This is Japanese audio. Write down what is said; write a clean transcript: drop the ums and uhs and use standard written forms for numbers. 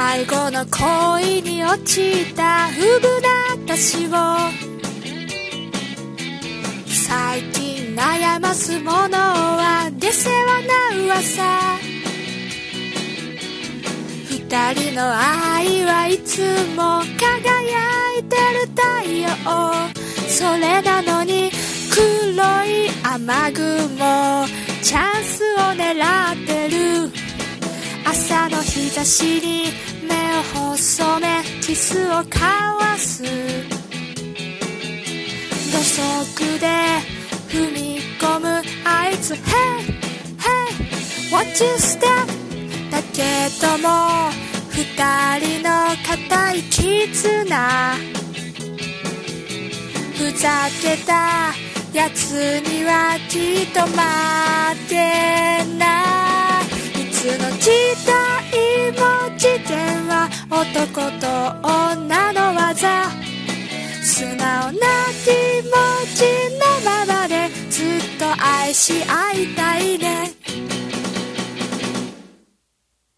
最後の恋に落ちた不分な私を最近悩ますものは出世話な噂。二人の愛はいつも輝いてる太陽。それなのに黒い雨雲チャンスを狙ってる。朝の日差しに目を細めキスを交わす。土足で踏み込むあいつ Hey Hey Watch you step だけども二人の固い絆。ふざけたやつにはきっと負けない。いつの時代も事件は男と女の技。素直な気